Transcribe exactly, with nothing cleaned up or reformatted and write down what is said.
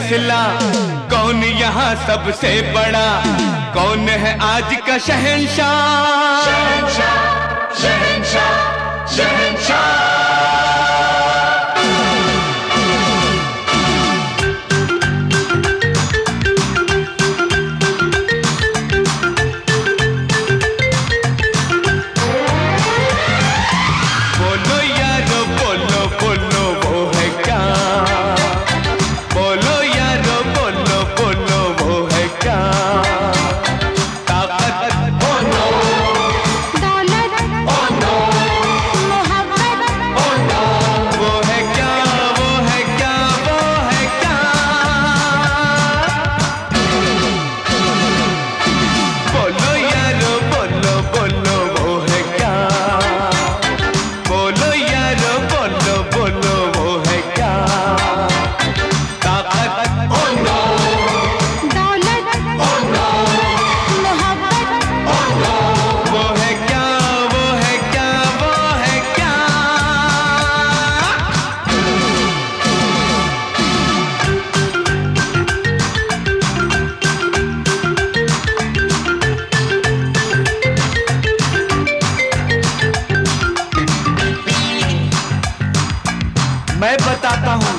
फैसला, कौन यहाँ सबसे बड़ा, कौन है आज का शहंशाह। शहंशाह, शहंशाह, शहंशाह। बोलो यारो बोलो बोलो वो है क्या, बोलो यारो बोलो बोलो वो है क्या। ताकत ओ नो, दौलत ओ नो, मोहब्बत ओ नो। वो है क्या, वो है क्या, वो है क्या। बोलो यारो बोलो बोलो वो है क्या, बोलो यारो बोलो बोलो वो है क्या। ताकत ओ नो, दौलत ओ नो, मोहब्बत ओ नो। वो है क्या, वो है क्या, वो है क्या। मैं बताता हूँ